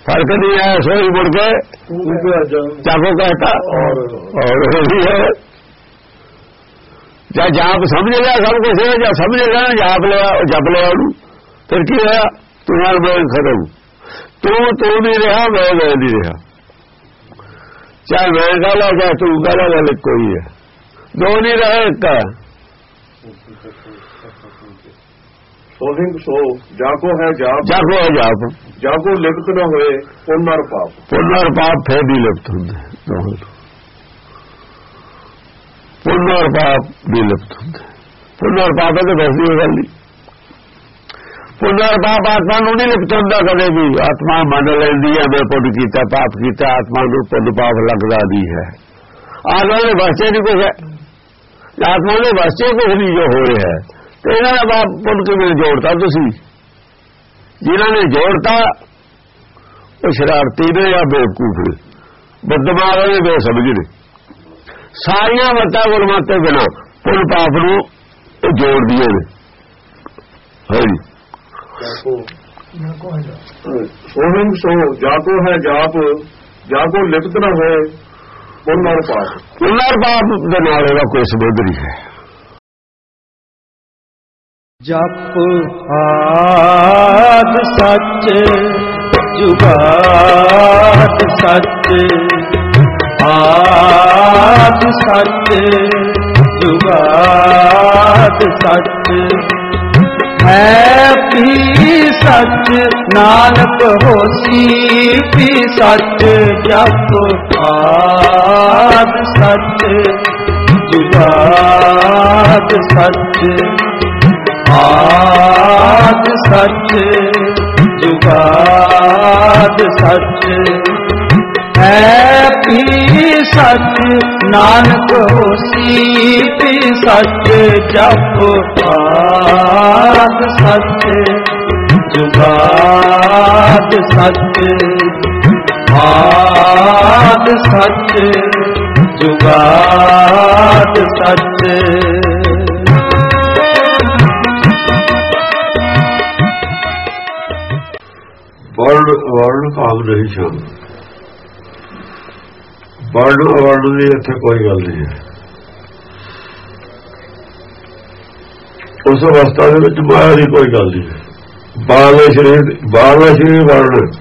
फर्क नहीं है। सोई मुड़ के जाको कहता और वही है। जब जाप समझ लिया सब कुछ है, जब समझ लिया जाप लिया जप लिया ਉਹਨੂੰ फिर की होया तुम्हारा मैं खत्म। तू नहीं रहा, मैं नहीं रहा। चाहे मैं गाला चाहे तू गाला, गल कोई है, दो नहीं रहे एक का। सो जाको है जाप, जाको है जाप, जाको लिप्त न होए पुण्य और पाप। पुण्य और पाप फिर भी लिप्त होंगे, पुण्य और पाप भी लिप्त होंगे। पुण्य और पाप है तो वैसी हो गल नहीं। पुण्य और पाप आत्मा ਨੂੰ नहीं लिप्त ਹੁੰਦਾ कदे भी। आत्मा मन लेंदी है मैं पुण्य कीता पाप कीता, आत्मा ਨੂੰ पुण्य पाप लगदा नहीं है। आत्मा ਦੇ ਵਾਸਤੇ नहीं कुछ है, आत्मा ਦੇ ਵਾਸਤੇ कुछ नहीं जो हो रहा है। तो ਇਹਨਾਂ ਦਾ ਬਾਪ ਪੁੰਨ ਕਿਵੇਂ ਜੋੜਤਾ ਤੁਸੀਂ? ਜਿਨ੍ਹਾਂ ਨੇ ਜੋੜਤਾ ਉਹ ਸ਼ਰਾਰਤੀ ਨੇ ਜਾਂ ਬੇਵਕੂਫ ਨੇ, ਬਦਮਾਸ਼ ਨੇ, ਬੇਸਮਝ ਨੇ। ਸਾਰੀਆਂ ਮੱਤਾਂ ਗੁਰਮਤਿ ਬਿਨਾਂ ਪੁੰਨ ਪਾਪ ਨੂੰ ਉਹ ਜੋੜਦੀਆਂ ਨੇ। ਹਾਂਜੀ सोहिम सो जाको है जाप, जाको लिप्त न होए पुण्य और पाप। पुण्य और पाप ਦੇ ਨਾਲ ਇਹਦਾ ਕੋਈ ਸੰਬੰਧ ਨਹੀਂ ਹੈ। ਜਪ ਆਦ ਸੱਚ ਜੁਗਾਦ ਸੱਚ, ਆਦ ਸੱਚ ਜੁਗਾਦ ਸੱਚ, ਹੈ ਵੀ ਸੱਚ ਨਾਨਕ ਹੋਸੀ ਵੀ ਸੱਚ। ਜਪ ਆਦ ਸੱਚ ਜੁਗਾਦ ਸੱਚ, ਆਦ ਸੱਚ ਜੁਗਾਦ ਸੱਚ, ਹੈ ਵੀ ਸੱਚ ਨਾਨਕ ਹੋਸੀ ਵੀ ਸੱਚ। ਜਪ ਆਦ ਸੱਚ ਜੁਗਾਦ ਸੱਚ, ਆਦ ਸੱਚ ਜੁਗਾਦ ਸੱਚ। ਵਰਣ ਕਾਮ ਨਹੀਂ ਸ਼ਾਮ, ਵਰਣ ਦੀ ਇੱਥੇ ਕੋਈ ਗੱਲ ਨਹੀਂ ਹੈ। ਉਸ ਅਵਸਥਾ ਦੇ ਵਿੱਚ ਮਾਇਆ ਦੀ ਕੋਈ ਗੱਲ ਨਹੀਂ ਹੈ। ਬਾਹਰਲਾ ਸਰੀਰ ਵਰਣ,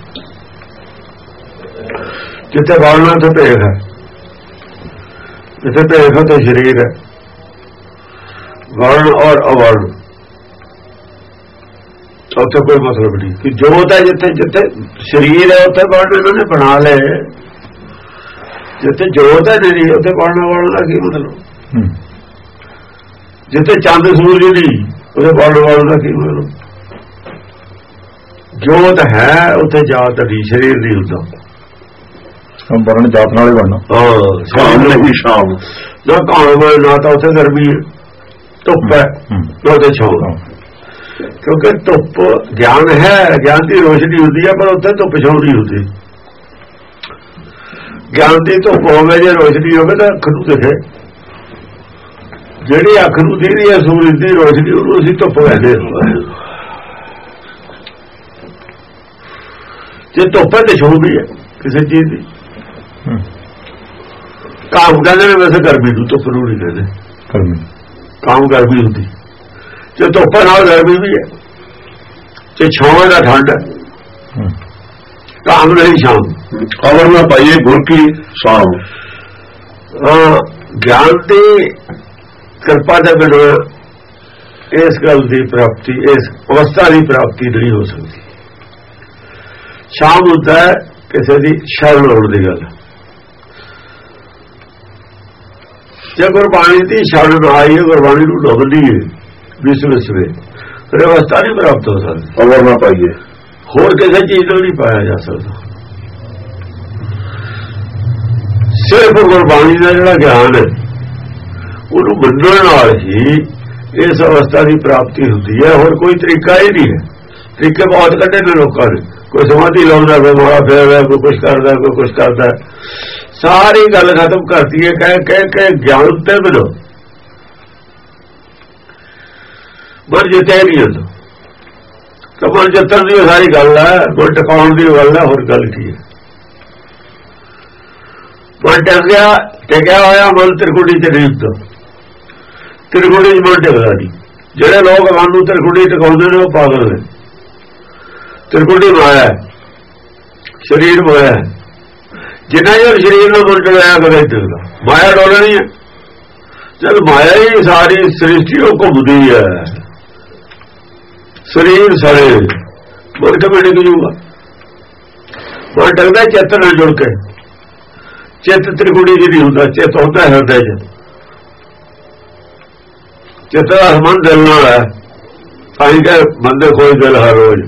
ਜਿੱਥੇ ਵਰਣਾ ਤੇ ਭੇਖ ਹੈ, ਜਿੱਥੇ ਭੇਖ ਹੈ ਤੇ ਸਰੀਰ ਹੈ। ਵਰਣ ਔਰ ਅਵਰਣ ਉੱਥੇ ਕੋਈ ਮਤਲਬ ਨਹੀਂ ਕਿ ਜੋਤ ਹੈ। ਜਿੱਥੇ ਸਰੀਰ ਹੈ ਉੱਥੇ ਵਰਣ ਇਹਨਾਂ ਨੇ ਬਣਾ ਲਏ, ਜਿੱਥੇ ਜੋਤ ਹੈ ਨਹੀਂ ਉੱਥੇ ਵਰਣ ਦਾ ਕੀ ਮਤਲਬ? ਜਿੱਥੇ ਚੰਦ ਸੂਰਜ ਨਹੀਂ ਉੱਥੇ ਵਰਣ ਦਾ ਕੀ ਮਤਲਬ? ਜੋਤ ਹੈ ਉੱਥੇ ਜਾਤ ਨਹੀਂ, ਸਰੀਰ ਨਹੀਂ ਹੁੰਦਾ। ਵਰਣ ਜਾਤ ਨਾਲ ਹੀ ਬਣਨਾ। ਸ਼ਾਮ ਨਹੀਂ, ਸ਼ਾਮ ਨਾ ਕਾਮ ਹੈ ਨਾ ਤਾਂ ਉੱਥੇ ਗਰਮੀ ਹੈ, ਧੁੱਪ ਹੈ ਨਾ ਉੱਥੇ ਛਾਂ। ਕਿਉਂਕਿ ਧੁੱਪ ਗਿਆਨ ਹੈ, ਗਿਆਨ ਦੀ ਰੋਸ਼ਨੀ ਹੁੰਦੀ ਹੈ, ਪਰ ਉੱਥੇ ਧੁੱਪ ਛਾਂ ਨਹੀਂ ਹੁੰਦੀ। ਗਿਆਨ ਦੀ ਧੁੱਪ ਹੋਵੇ ਜੇ ਰੋਸ਼ਨੀ ਹੋਵੇ ਤਾਂ ਅੱਖ ਨੂੰ ਦਿਖੇ। ਜਿਹੜੀ ਅੱਖ ਨੂੰ ਦਿਖਦੀ ਹੈ ਸੂਰਜ ਦੀ ਰੋਸ਼ਨੀ, ਉਹਨੂੰ ਅਸੀਂ ਧੁੱਪ ਕਹਿੰਦੇ ਹਾਂ। ਜੇ ਧੁੱਪ ਹੈ ਤੇ ਛਾਂ ਵੀ ਹੈ ਕਿਸੇ ਚੀਜ਼ ਦੀ। ਕਾਮ ਕਹਿੰਦੇ ਨੇ ਵੈਸੇ ਗਰਮੀ ਨੂੰ, ਧੁੱਪ ਨੂੰ ਨਹੀਂ ਕਹਿੰਦੇ। ਕਾਮ ਗਰਮੀ ਹੁੰਦੀ, ਜੇ ਧੁੱਪ ਨਾਲ ਗਰਮੀ ਵੀ ਹੈ, ਜੇ ਛਾਂ ਦਾ ਠੰਡ ਹੈ। ਕਾਮ ਨਹੀਂ ਸ਼ਾਮ, ਅਵਰ ਨਾ ਪਾਈਏ ਗੁਰ ਕੀ ਸ਼ਾਮ। ਗਿਆਨ ਦੀ ਕਿਰਪਾ ਦੇ ਬਿਨਾਂ ਇਸ ਗੱਲ ਦੀ ਪ੍ਰਾਪਤੀ, ਇਸ ਅਵਸਥਾ ਦੀ ਪ੍ਰਾਪਤੀ ਨਹੀਂ ਹੋ ਸਕਦੀ। ਸ਼ਾਮ ਹੁੰਦਾ ਹੈ ਕਿਸੇ ਦੀ ਸ਼ਰਨ ਆਉਣ ਦੀ ਗੱਲ। ਜੇ ਗੁਰਬਾਣੀ ਦੀ ਸ਼ਰਨ ਆਈ ਹੈ, ਗੁਰਬਾਣੀ ਨੂੰ ਡੁੱਬਦੀ ਹੈ ਵਿਸਵੇ, ਫਿਰ ਅਵਸਥਾ ਨਹੀਂ ਪ੍ਰਾਪਤ ਹੋ ਸਕਦੀ। ਅਵਰ ਨਾ ਪਾਈਏ, ਹੋਰ ਕਿਸੇ ਚੀਜ਼ ਨੂੰ ਨਹੀਂ ਪਾਇਆ ਜਾ ਸਕਦਾ। ਸਿਰਫ ਗੁਰਬਾਣੀ ਦਾ ਜਿਹੜਾ ਗਿਆਨ ਹੈ ਉਹਨੂੰ ਮੰਨਣ ਨਾਲ ਹੀ ਇਸ ਅਵਸਥਾ ਦੀ ਪ੍ਰਾਪਤੀ ਹੁੰਦੀ ਹੈ। ਹੋਰ ਕੋਈ ਤਰੀਕਾ ਹੀ ਨਹੀਂ ਹੈ। ਤਰੀਕੇ ਬਹੁਤ ਕੱਢੇ ਨੇ ਲੋਕਾਂ ਨੇ। ਕੋਈ ਸਮਾਧੀ ਲਾਉਂਦਾ, ਕੋਈ ਮਾੜਾ ਫੇਰਦਾ, ਕੋਈ ਕੁਛ ਕਰਦਾ, ਕੋਈ ਕੁਛ ਕਰਦਾ। ਸਾਰੀ ਗੱਲ ਖਤਮ ਕਰਤੀ ਹੈ ਕਹਿ ਗਿਆਨ ਤੇ ਬਿਨਾਂ ਮਰ ਜਿੱਤੇ ਨਹੀਂ ਹੁੰਦਾ। ਤਾਂ ਮਨ ਜਿੱਤਣ ਦੀ ਸਾਰੀ ਗੱਲ ਹੈ, ਮਨ ਟਿਕਾਉਣ ਦੀ ਗੱਲ ਹੈ, ਹੋਰ ਗੱਲ ਕੀ ਹੈ। ਮਨ ਟਿਕਿਆ ਹੋਇਆ ਮਨ ਤ੍ਰਿਕੁਟੀ ਚ ਨਹੀਂ ਹੁੰਦਾ, ਤ੍ਰਿਕੁਟੀ ਚ ਮਨ ਟਿਕਦਾ ਨਹੀਂ। ਜਿਹੜੇ ਲੋਕ ਮਨ ਨੂੰ ਤ੍ਰਿਕੁਟੀ ਟਿਕਾਉਂਦੇ ਨੇ ਉਹ ਪਾਗਲ ਨੇ। ਤ੍ਰਿਕੁਟੀ ਮਾਇਆ, ਸਰੀਰ ਮਾਇਆ, ਜਿੰਨਾ ਚਿਰ ਸਰੀਰ ਨੂੰ ਮਨ ਟਿਕਾਇਆ ਕਦੇ ਟਿਕਦਾ, ਮਾਇਆ ਡੋਲਣੀ ਹੈ। ਜਦ ਮਾਇਆ ਹੀ ਸਾਰੀ ਸ੍ਰਿਸ਼ਟੀ ਉਹ ਘੁੰਮਦੀ ਹੈ, ਸਰੀਰ ਸਾਰੇ ਮਨ ਕਿਵੇਂ ਟਿਕ ਜੂਗਾ। ਮਨ ਟਿਕਦਾ ਚਿੱਤ ਨਾਲ ਜੁੜ ਕੇ। ਚਿੱਤ ਤ੍ਰਿਕੁਟੀ ਚ ਨਹੀਂ ਹੁੰਦਾ, ਚਿੱਤ ਹੁੰਦਾ ਹਿਰਦੇ ਚ। ਚਿੱਤ ਦਾ ਸੰਬੰਧ ਦਿਲ ਨਾਲ ਹੈ, ਤਾਂ ਹੀ ਕਿ ਬੰਦੇ ਕੋਈ ਦਿਲ ਹਰ ਰੋਜ਼।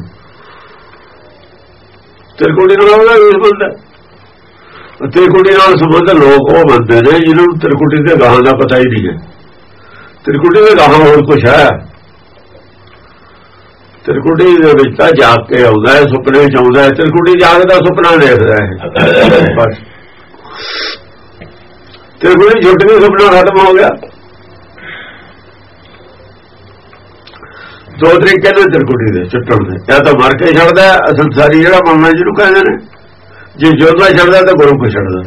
ਤ੍ਰਿਕੁਟੀ ਨਾਲ ਉਹਦਾ ਵੀ ਸੰਬੰਧ ਹੈ। ਤ੍ਰਿਕੁਟੀ ਨਾਲ ਸੰਬੰਧ ਲੋਕ ਉਹ ਮੰਨਦੇ ਨੇ ਜਿਹਨਾਂ ਨੂੰ ਤ੍ਰਿਕੁਟੀ ਦੇ ਗਾਹਾਂ ਦਾ ਪਤਾ ਹੀ ਨਹੀਂ ਹੈ। ਤ੍ਰਿਕੁਟੀ ਦੇ ਗਾਹਾਂ ਹੋਰ ਕੁਛ ਹੈ। ਤ੍ਰਿਕੁਟੀ ਦੇ ਵਿੱਚ ਤਾਂ ਜਾਗ ਕੇ ਆਉਂਦਾ ਹੈ, ਸੁਪਨੇ ਚ ਆਉਂਦਾ ਹੈ। ਤ੍ਰਿਕੁਟੀ ਜਾਗਦਾ ਸੁਪਨਾ ਦੇਖਦਾ ਹੈ ਬਸ। ਤ੍ਰਿਕੁਟੀ ਛੁੱਟ ਗਈ, ਸੁਪਨਾ ਖਤਮ ਹੋ ਗਿਆ। ਦੋ ਤਰੀਕੇ ਨੇ ਤ੍ਰਿਕੁਟੀ ਦੇ ਛੁੱਟਣ ਦੇ, ਜਾਂ ਤਾਂ ਮਰ ਕੇ ਛੱਡਦਾ ਸੰਸਾਰੀ ਜਿਹੜਾ ਮੰਨਣਾ ਜਿਹਨੂੰ ਕਹਿੰਦੇ ਨੇ, ਜੇ ਜਿਉਂਦਾ ਛੱਡਦਾ ਤਾਂ ਗੁਰਮੁਖ ਛੱਡਦਾ,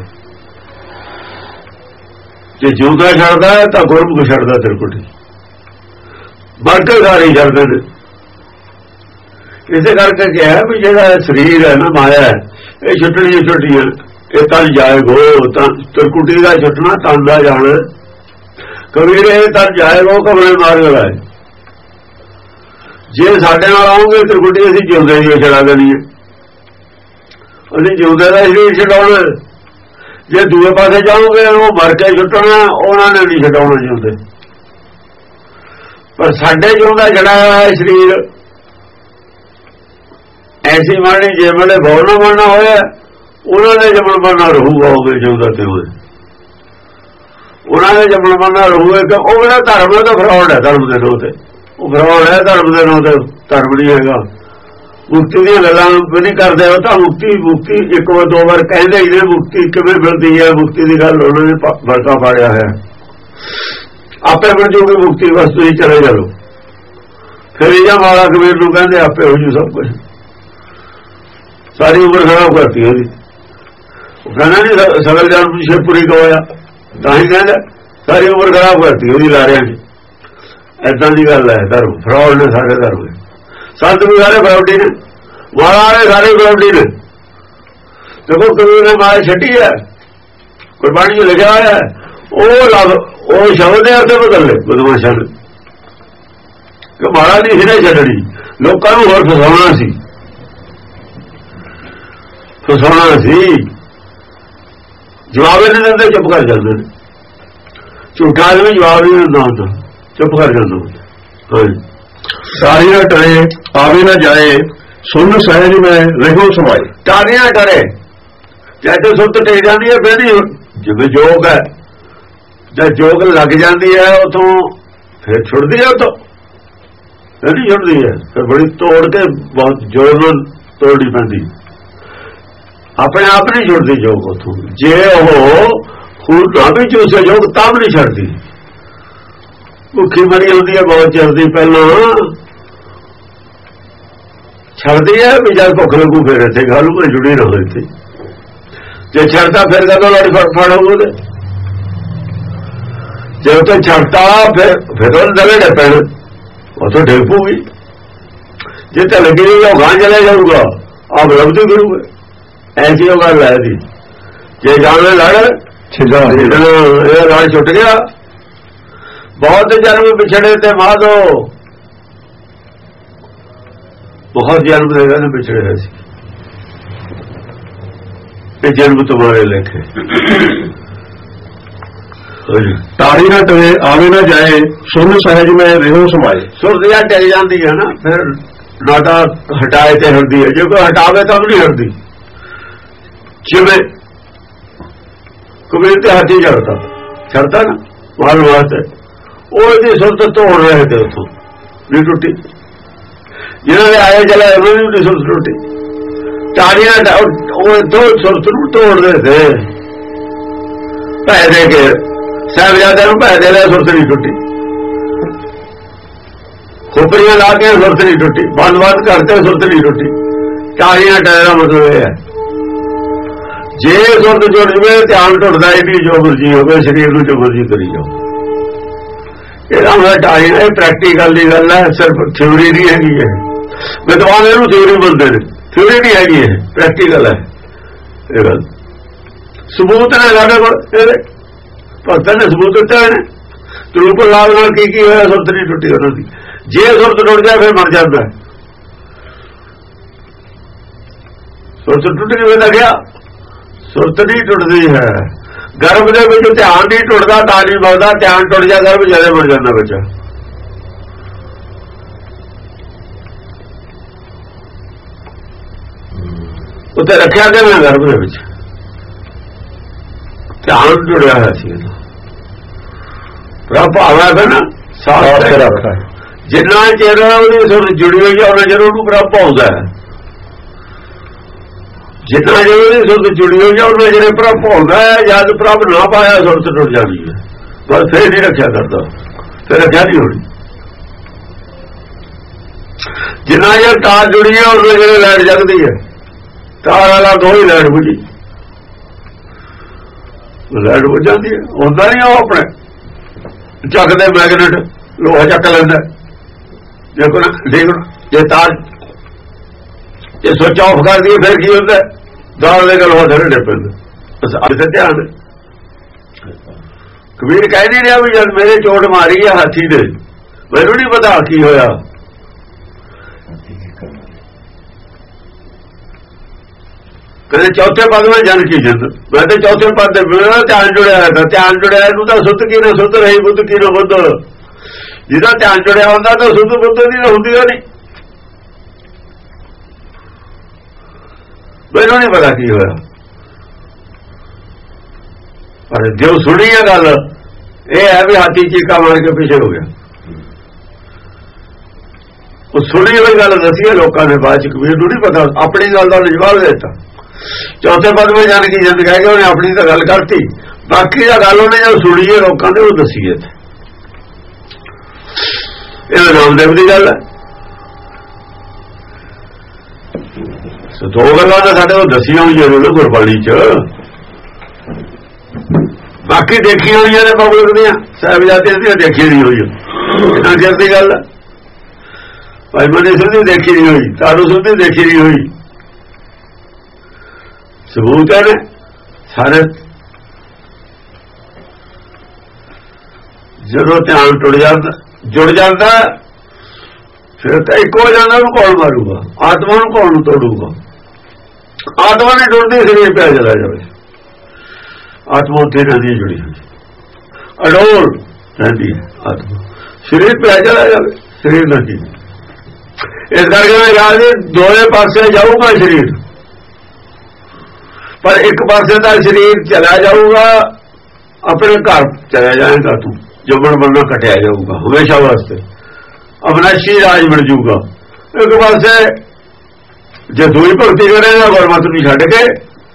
ਜੇ ਜਿਉਂਦਾ ਛੱਡਦਾ ਤਾਂ ਗੁਰਮੁਖ ਛੱਡਦਾ। ਤ੍ਰਿਕੁਟੀ ਮਰ ਕੇ ਸਾਰੇ ਛੱਡਦੇ ਨੇ। ਇਸੇ ਕਰਕੇ ਕਿਹਾ ਵੀ ਜਿਹੜਾ ਸਰੀਰ ਹੈ ਨਾ, ਮਾਇਆ ਹੈ, ਇਹ ਛੁੱਟਣੀ ਛੁੱਟੀ ਹੈ। ਇਹ ਤਨ ਜਾਏਗੋ, ਤਾਂ ਤ੍ਰਿਕੁਟੀ ਦਾ ਛੁੱਟਣਾ ਤਨ ਦਾ ਜਾਣਾ। ਕਬੀਰ ਇਹ ਤਨ ਜਾਏਗੋ ਕਮਰੇ ਮਾਰ ਲਾਏ। ਜੇ ਸਾਡੇ ਨਾਲ ਆਉਂਗੇ ਤ੍ਰਿਕੁਟੀ ਅਸੀਂ ਜਿਉਂਦੇ ਹੀ ਛਡਾ ਦੇਣੀ ਹੈ। ਅਸੀਂ ਜਿਉਂਦੇ ਦਾ ਸਰੀਰ ਛਡਾਉਣਾ। ਜੇ ਦੂਏ ਪਾਸੇ ਜਾਓਗੇ ਉਹ ਮਰ ਕੇ ਛੁੱਟਣਾ, ਉਹਨਾਂ ਨੇ ਨਹੀਂ ਛਡਾਉਣਾ ਜਿਉਂਦੇ। ਪਰ ਸਾਡੇ ਜਿਉਂਦਾ ਛਡਾਇਆ ਹੋਇਆ ਸਰੀਰ ਐਸੀ ਮਾਣੀ ਜੇ ਵੇਲੇ ਬੋਲਣਾ ਬਣਨਾ ਹੋਇਆ, ਉਹਨਾਂ ਦੇ ਜਮਣ ਬਣਨਾ ਰਹੂਗਾ। ਹੋਵੇ ਜਿਉਂਦਾ ਤੇ ਹੋਏ ਉਹਨਾਂ ਦੇ ਜਮਣ ਬਣਨਾ ਰਹੂਗਾ। ਕਿ ਉਹ ਜਿਹੜਾ ਧਰਮ ਹੈ ਤਾਂ ਫਰੌਡ ਹੈ, ਧਰਮ ਦੇ ਨਾਂ ਤੇ ਉਹ ਫਰੌਡ ਹੈ। ਧਰਮ ਦੇ ਨਾਂ ਤੇ ਧਰਮ ਨਹੀਂ ਹੈਗਾ। ਮੁਕਤੀ ਦੀਆਂ ਗੱਲਾਂ ਵੀ ਨਹੀਂ ਕਰਦੇ ਉਹ ਤਾਂ। ਮੁਕਤੀ ਇੱਕ ਵਾਰ ਦੋ ਵਾਰ ਕਹਿੰਦੇ ਹੀ ਨੇ। ਮੁਕਤੀ ਕਿਵੇਂ ਮਿਲਦੀ ਹੈ, ਮੁਕਤੀ ਦੀ ਗੱਲ ਉਹਨਾਂ ਨੇ ਵਰਕਾ ਪਾੜਿਆ ਹੋਇਆ। ਆਪੇ ਮਿਲ ਜੂਗੀ ਮੁਕਤੀ, ਬਸ ਤੁਸੀਂ ਚਲੇ ਜਾਓ। ਫਿਰ ਇਹ ਮਾਲਾ ਕਬੀਰ ਨੂੰ ਕਹਿੰਦੇ ਆਪੇ ਹੋ ਜੂ ਸਭ ਕੁਝ। ਸਾਰੀ ਉਮਰ ਖਰਾਬ ਕਰਤੀ ਉਹਦੀ। ਉਹ ਕਹਿੰਦਾ ਨਹੀਂ ਸਗਲ ਜਨਮ ਸ਼ਿਵਪੁਰੀ ਗਵਾਇਆ, ਤਾਂ ਹੀ ਕਹਿੰਦਾ ਸਾਰੀ ਉਮਰ ਖਰਾਬ ਕਰਤੀ ਉਹਦੀ ਲਾਰਿਆਂ ਚ। ਏਦਾਂ ਦੀ ਗੱਲ ਹੈ। ਧਰਮ ਫਰੌਡ ਨੇ ਸਾਰੇ ਧਰਮ। ਸੰਤ ਵੀ ਸਾਰੇ ਫਰੌਡੀ ਨੇ, ਮਾਲਾ ਵਾਲੇ ਸਾਰੇ ਫਰੌਡੀ ਨੇ। ਦੇਖੋ ਕਬੀਰ ਨੇ ਮਾਇਆ ਛੱਡੀ ਹੈ, ਗੁਰਬਾਣੀ ਚ ਲਿਖਿਆ ਹੋਇਆ ਹੈ। ਉਹ ਸ਼ਬਦ ਦੇ ਅਰਥ ਬਦਲ ਲਏ ਬਦਮਾਸ਼ਾਂ ਨੇ ਕਿ ਮਾਲਾ ਨਹੀਂ ਸੀ ਛੱਡਣੀ, ਲੋਕਾਂ ਨੂੰ ਹੋਰ ਫਸਾਉਣਾ ਸੀ। ਜਵਾਬ ਨਹੀਂ ਦਿੰਦੇ, ਚੁੱਪ ਕਰ ਜਾਂਦੇ ਨੇ। ਝੂਠਾ ਆਦਮੀ ਜਵਾਬ ਨਹੀਂ ਦਿੰਦਾ ਹੁੰਦਾ, ਚੁੱਪ ਕਰ ਜਾਂਦਾ ਹੁੰਦਾ। ਸਾਰੀ ਨਾ ਟਰੇ ਆਵੇ ਨਾ ਜਾਏ, ਸੁਣ ਸਹਿਜ ਮੈਂ ਰਹਿਓ ਸਮਾਏ। ਟਾਰੇ ਨਾ ਟਰੇ, ਜੈਸੇ ਸੁੱਤ ਟਿਕ ਜਾਂਦੀ ਹੈ ਫਿਰ ਨਹੀਂ। ਜਿਵੇਂ ਜੋਗ ਹੈ, ਜਦ ਜੋਗ ਲੱਗ ਜਾਂਦੀ ਹੈ ਉਥੋਂ ਫਿਰ ਛੁੱਟਦੀ ਹੈ, ਉਤੋਂ ਫਿਰ ਨਹੀਂ ਛੁੱਟਦੀ ਹੈ। ਫਿਰ ਬੜੀ ਤੋੜ ਕੇ ਬਹੁਤ ਜ਼ੋਰ ਨਾਲ ਤੋੜਨੀ ਪੈਂਦੀ। ਆਪਣੇ ਆਪ ਨਹੀਂ ਛੁੱਟਦੀ ਜੋਗ ਉਥੋਂ। ਜੇ ਉਹ ਖੂਨ ਨਾ ਵੀ ਚੂਸੇ ਜੋਗ ਤਾਂ ਵੀ ਨਹੀਂ ਛੱਡਦੀ। ਭੁੱਖੀ ਮਰੀ ਹੁੰਦੀ ਹੈ ਬਹੁਤ ਚਿਰ ਦੀ, ਪਹਿਲਾਂ ਛੱਡਦੀ ਹੈ ਵੀ ਜਦ ਭੁੱਖ ਲੱਗੂ ਫਿਰ ਇੱਥੇ ਗੱਲ ਨੂੰ ਜੁੜੀ ਰਹੋ ਇੱਥੇ। ਜੇ ਛੱਡਦਾ ਫਿਰ ਕਦੋਂ ਲੜੀ ਫੜ ਹੋਊਗਾ। ਜੇ ਉਹ ਤਾਂ ਛੱਡਤਾ ਫਿਰ ਉਹ ਦਲੇ ਡੇ ਪੈਣ, ਉੱਥੋਂ ਡਿੱਗ ਪਊਗੀ। ਜੇ ਤਾਂ ਲੱਗੀ ਨਹੀਂ ਉਹ ਗਾਂ ਚਲਾ ਜਾਊਗਾ, ਆਪ ਲੱਭਦੀ ਫਿਰੂਗਾ। ਐਸੀ ਉਹ ਗੱਲ ਹੈ ਜੀ। ਜੇ ਜਾਣੇ ਲੜ ਇਹ ਲੜ ਛੁੱਟ ਗਿਆ। ਬਹੁਤ ਜਨਮ ਵਿਛੜੇ ਤੇ ਮਾਧੋ, ਬਹੁਤ ਜਨਮ ਦੇ ਨੇ ਵਿਛੜੇ ਹੋਏ ਸੀ। ਇਹ ਜਨਮ ਤੁਹਾਡੇ ਲੇਖੇ। ਤਾਰੀ ਨਾ ਟਰੇ ਆਵੇ ਨਾ ਜਾਏ, ਸੁਣ ਸਹਿਜ ਮੈਂ ਰਹਿਓ ਸਮਾਏ। ਸੁਰਦਿਆ ਟਲ ਜਾਂਦੀ ਹੈ ਨਾ, ਫਿਰ ਨਾਟਾ ਹਟਾਏ ਤੇ ਹਟਦੀ ਹੈ। ਜੇ ਕੋਈ ਹਟਾਵੇ ਤਾਂ ਵੀ ਨਹੀਂ ਹਟਦੀ। ਜਿਵੇਂ ਕਬੀਰ ਤੇ ਹਾਥੀ ਛੱਡਦਾ ਨਾ ਮਾਰਨ ਵਾਸਤੇ, ਉਹ ਇਹਦੀ ਸੁਰਤ ਤੋੜ ਰਹੇ ਤੇ ਉੱਥੋਂ ਨਹੀਂ ਟੁੱਟੀ। ਜਿਹਨਾਂ ਦੇ ਆਏ ਚਲੇ ਉਹਨਾਂ ਦੀ ਸੁਰਤ ਟੁੱਟੀ। ਤਾਰੀਆਂ ਉਹ ਦੋ ਸੁਰਤ ਨੂੰ ਤੋੜਦੇ ਥੇ। ਪੈਸੇ ਦੇ ਕੇ ਸਾਹਿਬਜ਼ਾਦਿਆਂ ਨੂੰ ਪੈਸੇ ਦੇ ਲਿਆ, ਸੁਰਤ ਨਹੀਂ ਟੁੱਟੀ। ਖੋਪਰੀਆਂ ਲਾ ਕੇ ਸੁਰਤ ਨਹੀਂ ਟੁੱਟੀ, ਬੰਦ ਕਰਤੇ ਸੁਰਤ ਨਹੀਂ ਟੁੱਟੀ। ਚਾਹੀਆਂ ਟਾਇਰਾਂ ਮਤਲਬ ਇਹ ਹੈ, ਜੇ ਸੁਰਤ ਜੁੜ ਜਵੇ ਧਿਆਨ ਟੁੱਟਦਾ ਹੀ ਨਹੀਂ, ਜੋ ਮਰਜੀ ਹੋਵੇ ਸਰੀਰ ਨੂੰ ਜੋ ਮਰਜੀ ਕਰੀ ਜਾਓ। ਇਹਦਾ ਹੁੰਦਾ ਟਾਈਮ, ਇਹ ਪ੍ਰੈਕਟੀਕਲ ਦੀ ਗੱਲ ਹੈ, ਸਿਰਫ ਥਿਊਰੀ ਨਹੀਂ ਹੈਗੀ। ਇਹ ਵਿਦਵਾਨ ਇਹਨੂੰ ਥਿਊਰੀ ਬੋਲਦੇ ਨੇ, ਥਿਊਰੀ ਨਹੀਂ ਹੈਗੀ, ਇਹ ਪ੍ਰੈਕਟੀਕਲ ਹੈ। ਇਹ ਗੱਲ ਸਬੂਤ ਨੇ ਸਾਡੇ ਕੋਲ, ਇਹਦੇ ਭਗਤਾਂ ਨੇ ਸਬੂਤ ਦਿੱਤੇ ਹੋਏ ਨੇ। ਤਰੂਪ ਲਾਭ ਨਾਲ ਕੀ ਹੋਇਆ, ਸੁਰਤ ਨਹੀਂ ਟੁੱਟੀ ਉਹਨਾਂ ਦੀ। ਜੇ ਸੁਰਤ ਟੁੱਟ ਜਾਏ ਫਿਰ ਮਰ ਜਾਂਦਾ। ਸੁਰਤ ਟੁੱਟ ਕਿਵੇਂ ਦਾ ਗਿਆ? ਸੁਰਤ ਨਹੀਂ ਟੁੱਟਦੀ ਹੈ। ਗਰਭ ਦੇ ਵਿੱਚ ਧਿਆਨ ਨਹੀਂ ਟੁੱਟਦਾ ਤਾਂ ਨਹੀਂ ਮਰਦਾ, ਧਿਆਨ ਟੁੱਟ ਜਾ ਗਰਭ ਜਦੇ ਮਰ ਜਾਂਦਾ ਬੱਚਾ। ਉੱਥੇ ਰੱਖਿਆ ਗਿਆ ਗਰਭ ਦੇ ਵਿੱਚ, ਧਿਆਨ ਜੁੜਿਆ ਹੋਇਆ ਸੀ। ਰੱਬ ਆਵਾ ਨਾ ਸਾਥ ਰੱਖਦਾ, ਜਿੰਨਾ ਚਿਰ ਉਹਦੀ ਸੁਰ ਜੁੜੀ ਹੋਈ ਹੈ ਉਹਨਾਂ ਚਿਰ ਉਹਨੂੰ ਰੱਬ ਆਉਂਦਾ ਹੈ। ਜਿੰਨਾ ਚਿਰ ਉਹਦੀ ਸੁਰ ਜੁੜੀ ਹੋਈ ਹੈ ਉਹਨਾਂ ਚਿਰ ਰੱਬ ਆਉਂਦਾ ਹੈ। ਜਦ ਰੱਬ ਨਾ ਪਾਇਆ ਸੁਰਤ ਟੁੱਟ ਜਾਂਦੀ ਹੈ, ਬਸ ਫਿਰ ਨਹੀਂ ਰੱਖਿਆ ਕਰਦਾ, ਫਿਰ ਰੱਖਿਆ ਨਹੀਂ ਹੋਣੀ। ਜਿੰਨਾ ਚਿਰ ਤਾਰ ਜੁੜੀ ਹੈ ਉਹਨਾਂ ਚਿਰ ਲਾਈਟ ਜਗਦੀ ਹੈ। ਤਾਰ ਵਾਲਾ ਦੋ ਹੀ ਲਾਈਟ ਬੁਝੀ, ਲਾਈਟ ਬੁਝ ਜਾਂਦੀ ਹੈ। ਹੁੰਦਾ ਨਹੀਂ ਉਹ ਆਪਣੇ ਚੱਕਦੇ ਮੈਗਨੇਟ ਲੋਹਾ ਚੱਕ ਲੈਂਦਾ। ਜੇ ਤਾਰ ਜੇ ਸਵਿਚ ਆਫ ਕਰ ਦਈਏ ਫਿਰ ਕੀ ਹੁੰਦਾ? ਦਾਲ ਦੇ ਲੋਹਾ ਥੱਲੇ ਡਿੱਗ ਪੈਂਦਾ। ਅੱਜ ਧਿਆਨ ਕਬੀਰ ਕਹਿ ਨਹੀਂ ਰਿਹਾ ਵੀ ਜਦ ਮੇਰੇ ਚੋਟ ਮਾਰੀ ਹੈ ਹਾਥੀ ਦੇ, ਮੈਨੂੰ ਨਹੀਂ ਪਤਾ ਕੀ ਹੋਇਆ। ਕਦੇ ਚੌਥੇ ਪਦ ਵਿੱਚ ਜਨ ਕੀ ਜਿੰਦ, ਮੈਂ ਤੇ ਚੌਥੇ ਪਦ ਦੇ ਬਿਨਾਂ ਧਿਆਨ ਜੁੜਿਆ ਹੈ। ਧਿਆਨ ਜੁੜਿਆ ਇਹਨੂੰ ਤਾਂ ਸੁੱਧ ਕੀ ਨਾ ਸੁੱਧ ਰਹੀ, ਬੁੱਧ ਕੀ ਨਾ ਬੁੱਧ। ਜਿਹਦਾ ਧਿਆਨ ਜੁੜਿਆ ਹੁੰਦਾ ਤਾਂ ਸੁੱਧ ਬੁੱਧ ਦੀ ਨਾ ਹੁੰਦੀ ਨਹੀਂ। ਮੈਨੂੰ ਨਹੀਂ ਪਤਾ ਕੀ ਹੋਇਆ, ਪਰ ਜੋ ਸੁਣੀ ਹੈ ਗੱਲ ਇਹ ਹੈ ਵੀ ਹਾਥੀ ਚੀਕਾ ਮਾਰ ਕੇ ਪਿੱਛੇ ਹੋ ਗਿਆ। ਉਹ ਸੁਣੀ ਹੋਈ ਗੱਲ ਦੱਸੀ ਹੈ ਲੋਕਾਂ ਨੇ, ਬਾਅਦ ਚ ਕਬੀਰ ਨੂੰ ਨਹੀਂ ਪਤਾ, ਆਪਣੀ ਗੱਲ ਦਾ ਜਵਾਬ ਦੇ ਦਿੱਤਾ। ਚੌਥੇ ਪਦ ਵਿੱਚ ਜਾਣ ਕੀ ਜਿੰਦ ਕਹਿ ਕੇ ਉਹਨੇ ਆਪਣੀ ਤਾਂ ਗੱਲ ਕਰਤੀ, ਬਾਕੀ ਦਾ ਗੱਲ ਉਹਨੇ ਜੋ ਸੁਣੀ ਹੈ ਲੋਕਾਂ ਨੇ ਉਹ ਦੱਸੀ ਹੈ। ਇਹ ਨਾਮਦੇਵ ਦੀ ਗੱਲ ਹੈ। ਦੋ ਗੱਲਾਂ ਤਾਂ ਸਾਡੇ ਕੋਲ ਦੱਸੀਆਂ ਹੋਈਆਂ ਨੇ ਗੁਰਬਾਣੀ ਚ, ਬਾਕੀ ਦੇਖੀਆਂ ਹੋਈਆਂ ਨੇ ਪਬਲਿਕ ਦੀਆਂ, ਸਾਹਿਬਜ਼ਾਦਿਆਂ ਦੀਆਂ ਦੇਖੀ ਨਹੀਂ ਹੋਈ। ਇਹਨਾਂ ਚਿਰ ਦੀ ਗੱਲ ਹੈ। ਭਾਈ ਮਨੀ ਸਿੰਘ ਦੀ ਦੇਖੀ ਨਹੀਂ ਹੋਈ, ਤਾਰੂ ਸਿੰਘ ਦੀ ਦੇਖੀ ਨਹੀਂ ਹੋਈ। ਸਬੂਤ ਹੈ ਨੇ ਸਾਰੇ। ਜਦੋਂ ਧਿਆਨ ਟੁੱਟ ਜਾਂਦਾ, ਜੁੜ ਜਾਂਦਾ, ਫਿਰ ਤਾਂ ਇੱਕ ਹੋ ਜਾਂਦਾ। ਉਹਨੂੰ ਕੌਣ ਮਾਰੂਗਾ? ਆਤਮਾ ਨੂੰ ਕੌਣ ਤੋੜੂਗਾ? ਆਤਮਾ ਨੇ ਟੁੱਟਦੀ ਸਰੀਰ ਪਿਆ ਚਲਾ ਜਾਵੇ। ਆਤਮਾ ਉੱਥੇ ਰਹਿੰਦੀ ਜੁੜੀ ਹੋਈ, ਅਡੋਲ ਰਹਿੰਦੀ ਹੈ ਆਤਮਾ। ਸਰੀਰ ਪਿਆ ਚਲਾ ਜਾਵੇ, ਸਰੀਰ ਨਹੀਂ। ਇਸ ਕਰਕੇ ਮੈਂ ਯਾਦ ਜੀ ਦੋਵੇਂ ਪਾਸੇ ਜਾਊਗਾ ਸਰੀਰ, ਪਰ ਇੱਕ ਪਾਸੇ ਦਾ ਸਰੀਰ ਚਲਾ ਜਾਊਗਾ, ਆਪਣੇ ਘਰ ਚਲਾ ਜਾਏਗਾ। ਤੂੰ ਜੰਮਣ ਮਰਨਾ ਕੱਟਿਆ ਜਾਊਗਾ ਹਮੇਸ਼ਾ ਵਾਸਤੇ, ਅਬਨਾਸ਼ੀ ਰਾਜ ਮਿਲ ਜੂਗਾ। ਇੱਕ ਪਾਸੇ ਜੇ ਦੂਈ ਭਗਤੀ ਕਰੇਗਾ ਗੁਰਮਤਿ ਨੂੰ ਛੱਡ ਕੇ,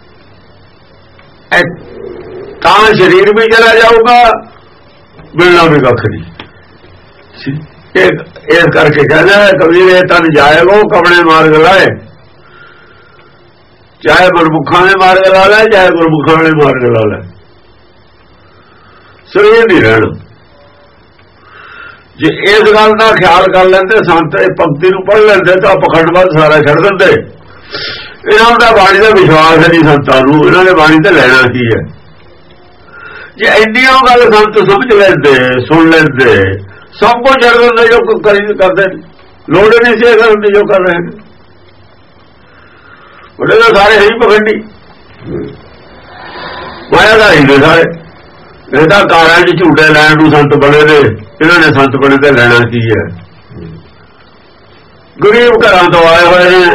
ਤਾਂ ਸਰੀਰ ਵੀ ਚਲਾ ਜਾਊਗਾ, ਮਿਲਣਾ ਵੀ ਕੱਖ ਨਹੀਂ। ਇਸ ਕਰਕੇ ਕਹਿੰਦਾ ਕਬੀਰ ਇਹ ਤਨ ਜਾਏਗੋ ਕਮਣੇ ਮਾਰਗ ਲਾਏ, ਚਾਹੇ ਗੁਰਮੁਖਾਂ ਨੇ ਮਾਰਗ ਲਾ ਲੈ, ਚਾਹੇ ਗੁਰਮੁਖਾਂ ਨੇ ਮਾਰਗ ਲਾ ਲੈ, ਸਰੀਰ ਨਹੀਂ ਰਹਿਣਾ। ਜੇ ਇਸ ਗੱਲ ਦਾ ਖਿਆਲ ਕਰ ਲੈਂਦੇ ਸੰਤ, ਇਹ ਪੰਕਤੀ ਨੂੰ ਪੜ੍ਹ ਲੈਂਦੇ ਤਾਂ ਪਖੰਡਵਾਦ ਸਾਰਾ ਛੱਡ ਦਿੰਦੇ। ਇਹਨਾਂ ਦਾ ਬਾਣੀ ਦਾ ਵਿਸ਼ਵਾਸ ਨਹੀਂ ਸੰਤਾਂ ਨੂੰ, ਇਹਨਾਂ ਨੇ ਬਾਣੀ ਤੇ ਲੈਣਾ ਕੀ ਹੈ। ਜੇ ਇੰਨੀ ਉਹ ਗੱਲ ਸੰਤ ਸਮਝ ਲੈਂਦੇ, ਸੁਣ ਲੈਂਦੇ, ਸਭ ਕੁਝ ਛੱਡ ਦਿੰਦੇ ਜੋ ਕਰਦੇ। ਲੋੜ ਨਹੀਂ ਸੀ ਕਰਨ ਦੀ ਜੋ ਕਰ ਰਹੇ ਨੇ। ਉਹਦੇ ਤਾਂ ਸਾਰੇ ਹੈ ਹੀ ਪਖੰਡੀ, ਮਾਇਆ ਦਾ ਹੀ ਨੇ ਸਾਰੇ। ਇਹਦਾ ਕਾਰਾਂ ਚ ਝੂਟੇ ਲੈਣ ਨੂੰ ਸੰਤ ਬਣੇ ਨੇ, ਇਹਨਾਂ ਨੇ ਸੰਤ ਬਣੇ ਤੇ ਲੈਣਾ ਕੀ ਹੈ। ਗਰੀਬ ਘਰਾਂ ਤੋਂ ਆਏ ਹੋਏ ਨੇ,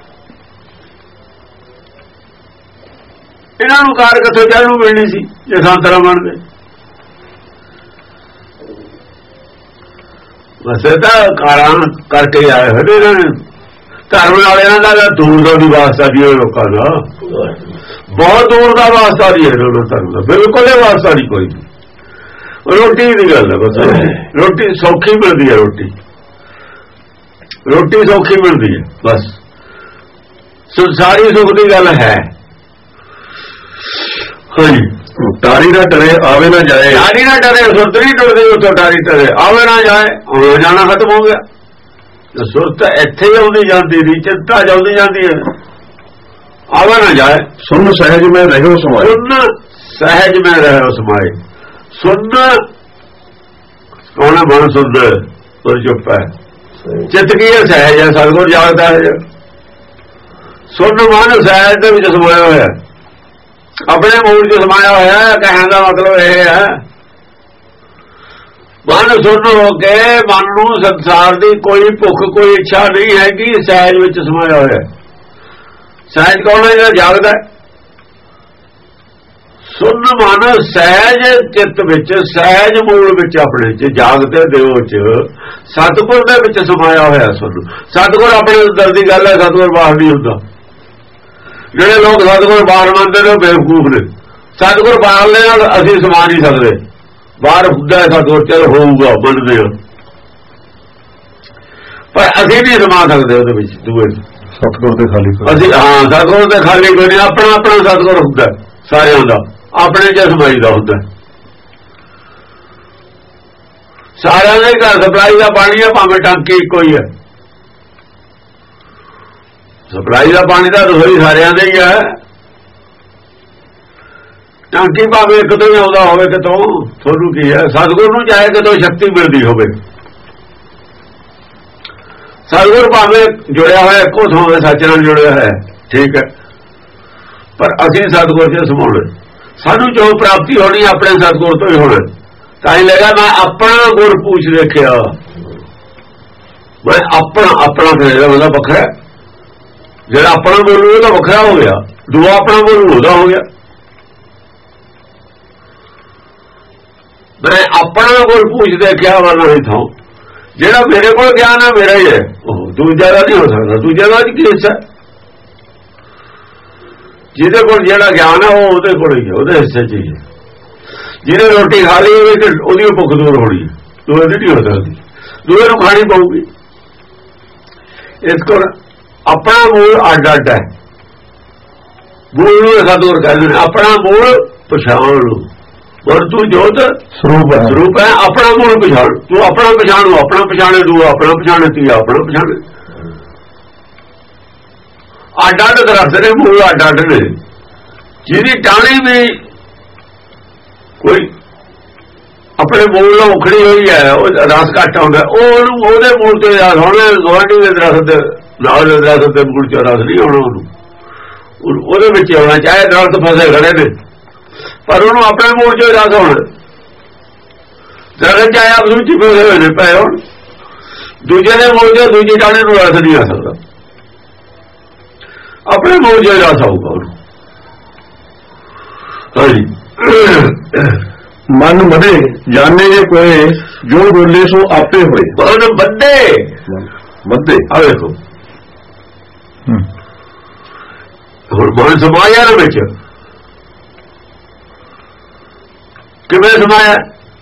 ਇਹਨਾਂ ਨੂੰ ਕਾਰ ਕਿੱਥੋਂ ਚੜ੍ਹਨ ਨੂੰ ਮਿਲਣੀ ਸੀ ਜੇ ਸੰਤਰਾ ਬਣਦੇ। ਬਸ ਇਹ ਤਾਂ ਕਾਰਾਂ ਕਰਕੇ ਆਏ ਹੋਏ ਨੇ। ਇਹਨਾਂ ਨੇ ਧਰਮ ਵਾਲਿਆਂ ਦਾ ਦੂਰ ਦਾ ਵੀ ਵਾਸਤਾ ਦੀ ਲੋਕਾਂ ਦਾ, ਬਹੁਤ ਦੂਰ ਦਾ ਵਾਸਤਾ ਦੀ ਹੈ ਧਰਮ ਦਾ, ਬਿਲਕੁਲ ਇਹ ਵਾਸਤਾ ਨਹੀਂ ਕੋਈ ਵੀ। ਰੋਟੀ ਦੀ ਗੱਲ ਹੈ ਬਸ, ਰੋਟੀ ਸੌਖੀ ਮਿਲਦੀ ਹੈ। ਰੋਟੀ ਰੋਟੀ ਸੌਖੀ ਮਿਲਦੀ ਹੈ ਬਸ। ਸੰਸਾਰੀ ਸੁੱਖ ਦੀ ਗੱਲ ਹੈ। ਹਾਂਜੀ, ਟਾਰੀ ਨਾ ਡਰੇ ਆਵੇ ਨਾ ਜਾਏ, ਟਾਰੀ ਨਾ ਡਰੇ, ਸੁਰਤ ਨਹੀਂ ਟੁੱਟਦੀ ਉੱਥੋਂ, ਟਾਰੀ ਡਰੇ ਆਵੇ ਨਾ ਜਾਏ, ਆਉਣਾ ਜਾਣਾ ਖਤਮ ਹੋ ਗਿਆ। ਸੁਰਤ ਇੱਥੇ ਹੀ ਆਉਂਦੀ ਜਾਂਦੀ ਦੀ, ਚਿੰਤਾ ਜਾਂਦੀ ਜਾਂਦੀ ਹੈ, ਆਵੇ ਨਾ ਜਾਏ। ਸੁਣ ਸਹਿਜ ਮੈਂ ਰਹਿਓ ਸਮਾਏ, ਸੁਣ ਸਹਿਜ ਮੈਂ ਰਹਿਓ ਸਮਾਏ। ਸੁਣ ਕੌਣ ਮਨ ਸੁਧ ਪਰ ਚੁੱਪ ਹੈ, ਚਿੱਤ ਕੀ ਹੈ ਸਹਿਜ ਹੈ, ਸਤਿਗੁਰ ਜਾਗਦਾ ਹੈ। ਸੁਣ ਮਨ ਸਹਿਜ ਦੇ ਵਿੱਚ ਸਮਾਇਆ ਹੋਇਆ, ਆਪਣੇ ਮੂਲ ਚ ਸਮਾਇਆ ਹੋਇਆ। ਕਹਿਣ ਦਾ ਮਤਲਬ ਇਹ ਹੈ ਮਨ ਸੁਣ ਹੋ ਕੇ ਮਨ ਨੂੰ ਸੰਸਾਰ ਦੀ ਕੋਈ ਭੁੱਖ ਕੋਈ ਇੱਛਾ ਨਹੀਂ ਹੈਗੀ, ਸਹਿਜ ਵਿੱਚ ਸਮਾਇਆ ਹੋਇਆ। ਸਹਿਜ ਕੌਣ ਹੈ? ਜਿਹੜਾ ਜਾਗਦਾ। ਸੁਣ ਮਨ ਸਹਿਜ ਚਿੱਤ ਵਿੱਚ, ਸਹਿਜ ਮੂਲ ਵਿੱਚ, ਆਪਣੇ ਚ ਜਾਗਦੇ ਦਿਓ ਚ ਸਤਿਗੁਰ ਦੇ ਵਿੱਚ ਸਮਾਇਆ ਹੋਇਆ। ਸੁਣ ਸਤਿਗੁਰ ਆਪਣੇ ਅੰਦਰ ਦੀ ਗੱਲ ਹੈ, ਸਤਿਗੁਰ ਬਾਹਰ ਨਹੀਂ ਹੁੰਦਾ। ਜਿਹੜੇ ਲੋਕ ਸਤਿਗੁਰ ਬਾਹਰ ਮੰਨਦੇ ਨੇ ਬੇਵਕੂਫ ਨੇ। ਸਤਿਗੁਰ ਬਾਹਰ ਦੇ ਨਾਲ ਅਸੀਂ ਸਮਾ ਨਹੀਂ ਸਕਦੇ, ਬਾਹਰ ਹੁੰਦਾ ਸਤਿਗੁਰ ਚਲ ਹੋਊਗਾ ਮੰਨਦੇ ਹਾਂ, ਪਰ ਅਸੀਂ ਨਹੀਂ ਸਮਾ ਸਕਦੇ ਉਹਦੇ ਵਿੱਚ। ਦੂਏ ਸਤਿਗੁਰ ਦੇ ਖਾਲੀ ਅਸੀਂ ਸਤਿਗੁਰ ਦੇ ਖਾਲੀ ਕੋਈ ਨਹੀਂ। ਆਪਣਾ ਆਪਣਾ ਸਤਿਗੁਰ ਹੁੰਦਾ ਸਾਰਿਆਂ ਦਾ, ਆਪਣੇ ਚ ਸਮਾਈਦਾ ਹੁੰਦਾ। ਸਾਰਿਆਂ ਦੇ ਘਰ ਸਪਲਾਈ ਦਾ ਪਾਣੀ ਹੈ, ਭਾਵੇਂ ਟਾਂਕੀ ਇੱਕੋ ਹੀ ਹੈ। ਸਪਲਾਈ ਦਾ ਪਾਣੀ ਤਾਂ ਰਸੋਈ ਸਾਰਿਆਂ ਦੇ ਹੀ ਹੈ। ਟਾਂਕੀ ਭਾਵੇਂ ਇੱਕ ਤੋਂ ਹੀ ਆਉਂਦਾ ਹੋਵੇ, ਕਿਤੋਂ ਤੁਹਾਨੂੰ ਕੀ ਹੈ। ਸਤਿਗੁਰ ਨੂੰ ਚਾਹੇ ਕਿਤੋਂ ਸ਼ਕਤੀ ਮਿਲਦੀ ਹੋਵੇ, ਸਤਿਗੁਰ ਭਾਵੇਂ ਜੁੜਿਆ ਹੋਇਆ ਇੱਕੋ ਥਾਂ ਦੇ ਸੱਚ ਨਾਲ ਜੁੜਿਆ ਹੈ, ਠੀਕ ਹੈ, ਪਰ ਅਸੀਂ ਸਤਿਗੁਰ ਚ ਸਮਾਉਣਾ। ਸਾਨੂੰ ਜੋ ਪ੍ਰਾਪਤੀ ਹੋਣੀ ਆਪਣੇ ਸਤਿਗੁਰ ਤੋਂ ਹੀ ਹੋਣਾ। ਤਾਂ ਹੀ ਲੱਗਾ ਮੈਂ ਆਪਣਾ ਗੁਰ ਪੂਛ ਦੇਖਿਆ। ਮੈਂ ਆਪਣਾ ਫਿਰ ਮਤਲਬ ਵੱਖਰਾ, ਜਿਹੜਾ ਆਪਣਾ ਬੋਲੂ ਉਹਦਾ ਵੱਖਰਾ ਹੋ ਗਿਆ, ਦੂਆ ਆਪਣਾ ਬੋਲੂ ਉਹਦਾ ਹੋ ਗਿਆ। ਮੈਂ ਆਪਣਾ ਗੁਰ ਪੂਛ ਦੇਖਿਆ ਵਰਨਾ ਨਹੀਂ ਥਾਂ। ਜਿਹੜਾ ਮੇਰੇ ਕੋਲ ਗਿਆਨ ਹੈ ਮੇਰਾ ਹੀ ਹੈ, ਉਹ ਦੂਜਾ ਦਾ ਨਹੀਂ ਹੋ ਸਕਦਾ। ਦੂਜੇ ਦਾ ਕੀ ਹਿੱਸਾ? ਜਿਹਦੇ ਕੋਲ ਜਿਹੜਾ ਗਿਆਨ ਹੈ ਉਹ ਉਹਦੇ ਕੋਲ ਹੀ ਹੈ, ਉਹਦੇ ਹਿੱਸੇ ਚ ਹੀ ਹੈ। ਜਿਹਨੇ ਰੋਟੀ ਖਾ ਲਈ ਉਹਦੀ ਭੁੱਖ ਦੂਰ ਹੋਣੀ, ਦੂਏ ਦੀ ਨਹੀਂ ਹੋ ਸਕਦੀ, ਦੂਏ ਨੂੰ ਖਾਣੀ ਪਊਗੀ। ਇਸ ਕੋਲ ਆਪਣਾ ਮੂਲ ਅੱਡ ਅੱਡ ਹੈ। ਮੂਲ ਨੂੰ ਸਤਿਗੁਰ ਕਹਿੰਦੇ ਨੇ, ਆਪਣਾ ਮੂਲ ਪਛਾਣ ਲਓ। ਪਰ ਤੂੰ ਜੋਤ ਸਰੂਪ ਹੈ, ਆਪਣਾ ਮੂਲ ਪਛਾਣ। ਤੂੰ ਆਪਣਾ ਪਛਾਣੋ, ਆਪਣਾ ਪਛਾਣੇ, ਦੂਆ ਆਪਣਾ ਪਛਾਣੇ, ਤੀਆ ਆਪਣਾ ਪਛਾਣੇ। ਅੱਡ ਅੱਡ ਦਰਖਤ ਨੇ, ਮੂਲ ਅੱਡ ਅੱਡ ਨੇ। ਜਿਹਦੀ ਟਾਹਣੀ ਵੀ ਕੋਈ ਆਪਣੇ ਮੂਲ ਨਾਲ ਉਖੜੀ ਹੋਈ ਹੈ, ਉਹ ਰਸ ਘੱਟ ਆਉਂਦਾ, ਉਹਨੂੰ ਉਹਦੇ ਮੂਲ ਤੇ ਯਾਦ ਹੋਣਾ। ਗੁਆਂਢੀ ਦੇ ਦਰਖਤ ਨਾਲ ਦੇ ਦਰਖਤ ਦੇ ਮੂਲ ਚ ਰਸ ਨਹੀਂ ਆਉਣਾ, ਉਹਦੇ ਵਿੱਚ ਆਉਣਾ। ਚਾਹੇ ਦਰਖਤ ਫਸੇ ਖੜੇ ਨੇ, ਪਰ ਉਹਨੂੰ ਆਪਣੇ ਮੂਲ ਚ ਰਸ ਹੋਣਾ। ਦਰਖਤ ਚਾਹੇ ਆਪ ਨੂੰ ਚਿਪੇ ਹੋਏ ਨੇ ਪਏ ਹੋਣ, ਦੂਜੇ ਦੇ ਮੂਲ ਚ ਦੂਜੀ ਟਾਹਣੀ ਨੂੰ ਰਸ ਨਹੀਂ ਆ ਸਕਦਾ। ਆਪਣੇ ਮੂਲ ਚ ਰਸ ਆਊਗਾ ਉਹਨੂੰ। ਹਾਂਜੀ, ਮਨ ਮਦੇ ਜਾਣੇ ਜੇ ਕੋਏ, ਜੋ ਬੋਲੇ ਸੋ ਆਪੇ ਹੋਏ। ਮਨ ਮੱਦੇ ਆ ਵੇਖੋ, ਹੁਣ ਮਨ ਸਮਾਇਆ ਨਾ ਵਿੱਚ। ਕਿਵੇਂ ਸਮਾਇਆ?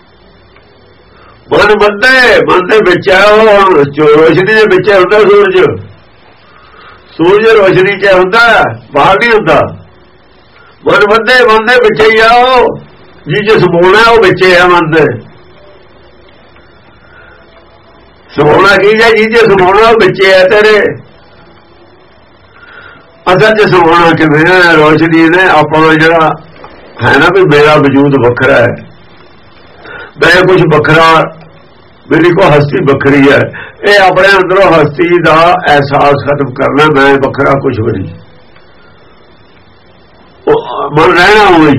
ਮਨ ਮਨ ਦੇ ਵਿੱਚ ਹੈ। ਉਹ ਰੋਸ਼ਨੀ ਦੇ ਵਿੱਚ ਹੁੰਦਾ ਸੂਰਜ। ਸੂਰਜ ਰੋਸ਼ਨੀ ਚ ਹੁੰਦਾ, ਬਾਹਰ ਨਹੀਂ ਹੁੰਦਾ। ਮਨ ਦੇ ਵਿੱਚ ਹੀ ਆ। ਉਹ ਜਿਹਦੇ ਸਮਾਉਣਾ ਉਹ ਵਿੱਚ ਹੈ। ਮਨ ਦੇ ਸਮਾਉਣਾ ਕੀ ਹੈ? ਜਿਹਦੇ ਸਮਾਉਣਾ ਉਹ ਵਿੱਚ ਹੈ ਤੇਰੇ। ਅਸਲ ਚ ਸਮਾਉਣਾ ਕਿਵੇਂ ਹੈ? ਰੋਸ਼ਨੀ ਨੇ ਆਪਣਾ ਜਿਹੜਾ ਹੈ ਨਾ ਵੀ ਮੇਰਾ ਵਜੂਦ ਵੱਖਰਾ ਹੈ, ਮੈਂ ਕੁਝ ਵੱਖਰਾ, ਮੇਰੀ ਕੋਈ ਹਸਤੀ ਵੱਖਰੀ ਹੈ। ਇਹ ਆਪਣੇ ਅੰਦਰੋਂ ਹਸਤੀ ਦਾ ਅਹਿਸਾਸ ਖਤਮ ਕਰਨਾ। ਮੈਂ ਵੱਖਰਾ ਕੁਝ ਵੀ ਨਹੀਂ। ਮਨ ਰਹਿਣਾ ਹੋਈ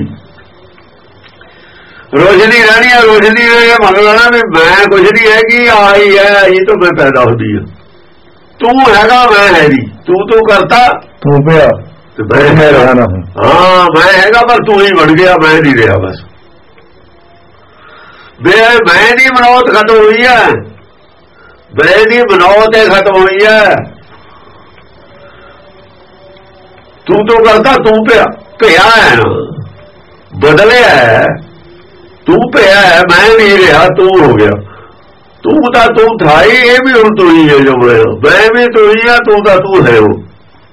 ਰੋਸ਼ਨੀ ਰਹਿਣੀ ਹੈ। ਰੋਸ਼ਨੀ ਨੇ ਮੰਨ ਲੈਣਾ ਵੀ ਮੈਂ ਕੁਝ ਨਹੀਂ ਹੈਗੀ, ਆਈ ਹੈ, ਇਹ ਤੋਂ ਮੈਂ ਪੈਦਾ ਹੁੰਦੀ ਹਾਂ। ਤੂੰ ਹੈਗਾ, ਮੈਂ ਹੈ ਨਹੀਂ। ਤੂੰ ਕਰਤਾ, ਤੂੰ ਪਿਆ ਤੇ ਮੈਂ ਹੈਗਾ। ਹਾਂ ਮੈਂ ਹੈਗਾ, ਪਰ ਤੂੰ ਹੀ ਬਣ ਗਿਆ, ਮੈਂ ਨਹੀਂ ਰਿਹਾ। ਬਸ ਮੈਂ ਦੀ ਮਨੌਤ ਖਤਮ ਹੋਈ ਹੈ। ਮੈਂ ਦੀ ਮਨੌਤ ਖਤਮ ਹੋਈ ਹੈ। ਤੂੰ ਕਰਤਾ, ਤੂੰ ਪਿਆ ਹੈ ਨਾ, ਬਦਲਿਆ ਹੈ। ਤੂੰ ਪਿਆ ਹੈ, ਮੈਂ ਨਹੀਂ ਰਿਹਾ, ਤੂੰ ਹੋ ਗਿਆ। ਤੂੰ ਤਾਂ ਤੂੰ ਥਾਈ, ਇਹ ਵੀ ਹੁਣ ਤੂੰ ਹੀ ਹੈ ਜੋ ਬਣਿਆ, ਮੈਂ ਵੀ ਤੂੰ ਹੀ ਆ, ਤੂੰ ਤਾਂ ਤੂੰ ਹੈ। ਉਹ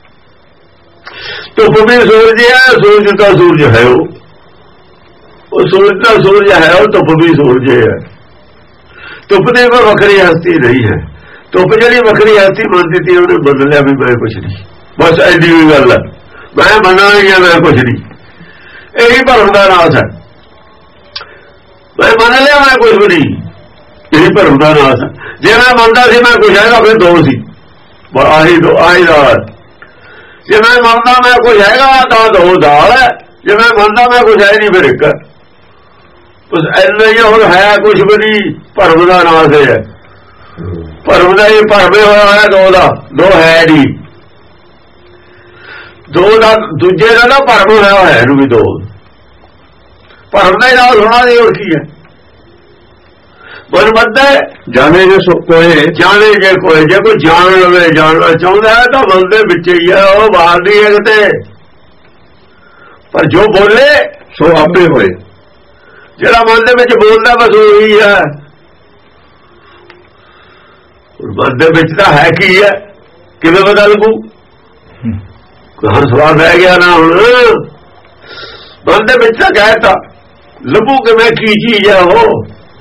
ਧੁੱਪ ਵੀ ਸੂਰਜ ਹੈ, ਸੂਰਜ ਤਾਂ ਸੂਰਜ ਹੈ। ਉਹ ਸੂਰਜ ਤਾਂ ਸੂਰਜ ਹੈ, ਉਹ ਧੁੱਪ ਵੀ ਸੂਰਜ ਹੈ। ਧੁੱਪ ਦੀ ਕੋਈ ਵੱਖਰੀ ਹਸਤੀ ਨਹੀਂ ਹੈ। ਧੁੱਪ ਜਿਹੜੀ ਵੱਖਰੀ ਹਸਤੀ ਮੰਨ ਦਿੱਤੀ ਉਹਨੇ ਬਦਲਿਆ ਵੀ ਮੈਂ ਕੁਛ ਨਹੀਂ, ਬਸ ਐਡੀ ਵੀ ਗੱਲ ਹੈ, ਮੈਂ ਮੰਨਣਾ ਨਹੀਂ ਹੈ, ਮੈਂ ਕੁਛ ਨਹੀਂ। ਇਹੀ ਭਰਮ ਦਾ ਨਾਸ ਹੈ। ਮੈਂ ਮੰਨ ਲਿਆ ਮੈਂ ਕੁਛ ਵੀ ਨਹੀਂ, ਇਹੀ ਭਰਮ ਦਾ ਨਾਸ ਹੈ। ਜੇ ਮੈਂ ਮੰਨਦਾ ਸੀ ਮੈਂ ਕੁਛ ਹੈਗਾ, ਫਿਰ ਦੋ ਸੀ, ਆਹੀ ਦਾਲ। ਜੇ ਮੈਂ ਮੰਨਦਾ ਮੈਂ ਕੁਛ ਹੈਗਾ ਤਾਂ ਦੋ ਦਾਲ ਹੈ, ਜੇ ਮੈਂ ਮੰਨਦਾ ਮੈਂ ਕੁਛ ਹੈ ਨਹੀਂ ਫਿਰ ਇੱਕ। ਬਸ ਇੰਨਾ ਹੀ ਹੁਣ ਹੈ ਕੁਛ ਵੀ ਨਹੀਂ, ਭਰਮ ਦਾ ਨਾਸ ਹੈ। ਭਰਮ ਦਾ ਹੀ ਭਰਮੇ ਹੋਇਆ ਹੈ ਦੋ ਦਾ, ਦੋ ਹੈ ਨਹੀਂ, ਦੋ ਦਾ ਦੂਜੇ ਦਾ ਨਾ ਭਰਮ ਹੋਇਆ ਹੋਇਆ ਇਹਨੂੰ ਵੀ। ਦੋ ਭਰਮ ਦਾ ਹੀ ਨਾਲ ਹੋਣਾ ਨਹੀਂ, ਹੋਰ ਕੀ ਹੈ। ਮਨ ਮੰਨਦਾ ਜਾਣੇ ਜੇ ਕੋਏ, ਜਾਣੇ ਜੇ ਕੋਏ, ਜੇ ਕੋਈ ਜਾਣ ਲਵੇ, ਜਾਣਨਾ ਚਾਹੁੰਦਾ ਹੈ ਤਾਂ ਮਨ ਦੇ ਵਿੱਚ ਹੀ ਹੈ, ਉਹ ਬਾਹਰ ਨਹੀਂ ਹੈ ਕਿਤੇ। ਪਰ ਜੋ ਬੋਲੇ ਸੋ ਆਪੇ ਹੋਏ, ਜਿਹੜਾ ਮਨ ਦੇ ਵਿੱਚ ਬੋਲਦਾ ਬਸ ਉਹੀ ਹੈ। ਮਨ ਦੇ ਵਿੱਚ ਤਾਂ ਹੈ ਕੀ ਹੈ, ਕਿਵੇਂ ਪਤਾ ਲੱਗੂ? ਹਰ ਸਵਾਲ ਰਹਿ ਗਿਆ ਨਾ ਹੁਣ। ਮਨ ਦੇ ਵਿੱਚ ਤਾਂ ਕਹਿਤਾ, ਲੱਭੂ ਕਿਵੇਂ ਕੀ ਚੀਜ਼ ਹੈ ਉਹ?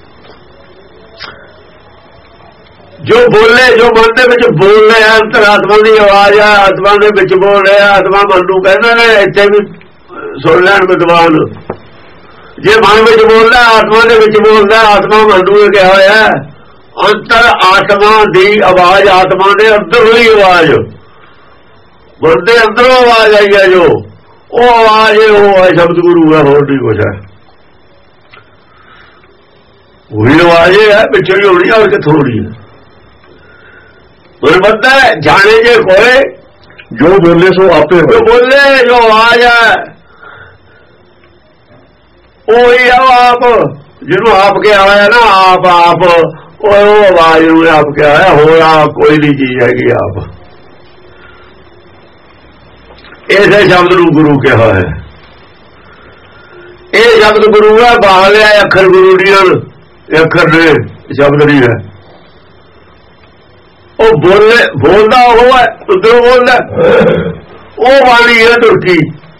ਜੋ ਬੋਲੇ, ਜੋ ਮਨ ਦੇ ਵਿੱਚ ਬੋਲ ਰਿਹਾ, ਅੰਤਰਾਤਮਾ ਦੀ ਆਵਾਜ਼ ਆ, ਆਤਮਾ ਦੇ ਵਿੱਚ ਬੋਲ ਰਿਹਾ। ਆਤਮਾ ਮਨ ਨੂੰ ਕਹਿੰਦਾ ਨੇ, ਇੱਥੇ ਵੀ ਸੁਣ ਲੈਣ ਵਿਦਵਾਨ। ਜੇ ਮਨ ਵਿੱਚ ਬੋਲਦਾ, ਆਤਮਾ ਦੇ ਵਿੱਚ ਬੋਲਦਾ, ਆਤਮਾ ਮਨ ਨੂੰ ਕਿਹਾ ਹੋਇਆ ਅੰਤਰ ਆਤਮਾ ਦੀ ਆਵਾਜ਼, ਆਤਮਾ ਦੇ ਅੰਦਰ ਹੋਈ ਆਵਾਜ਼, ਮਨ ਦੇ ਅੰਦਰੋਂ ਆਵਾਜ਼ ਆਈ ਹੈ ਜੋ, ਉਹ ਆਵਾਜ਼ ਉਹ ਹੈ ਸ਼ਬਦ ਗੁਰੂ ਹੈ, ਹੋਰ ਨਹੀਂ ਕੁਛ ਹੈ। ਉਹੀ ਆਵਾਜ਼ ਹੈ, ਪਿੱਛੇ ਹੀ ਹੋਣੀ ਔਰ ਕਿੱਥੋਂ ਹੋਣੀ ਹੈ। ਬੰਦਾ ਜਾਣੇ ਜੇ ਕੋਏ, ਜੋ ਬੋਲੇ ਸੋ ਆਪੇ ਹੋਏ। ਬੋਲੇ ਜੋ ਆਵਾਜ਼ ਹੈ ਉਹੀ ਆ ਆਪ, ਜਿਹਨੂੰ ਆਪ ਕਿਹਾ ਹੋਇਆ ਨਾ, ਆਪ ਉਹ ਆਵਾਜ਼ ਨੂੰ ਆਪ ਕਿਹਾ ਹੋਇਆ, ਹੋਰ ਆਪ ਕੋਈ ਨਹੀਂ ਚੀਜ਼ ਹੈਗੀ ਆਪ। ਇਸੇ ਸ਼ਬਦ ਨੂੰ ਗੁਰੂ ਕਿਹਾ ਹੋਇਆ। ਇਹ ਸ਼ਬਦ ਗੁਰੂ ਹੈ, ਬਾਹਰ ਲਿਆ ਅੱਖਰ ਗੁਰੂ ਨਹੀਂ ਹਨ, ਅੱਖਰ ਨੇ ਸ਼ਬਦ ਨਹੀਂ ਹੈ। ਉਹ ਬੋਲੇ, ਬੋਲਦਾ ਉਹ ਹੈ, ਉਧਰੋਂ ਬੋਲਦਾ ਉਹ ਬਾਣੀ ਹੈ ਤੁਰਕੀ।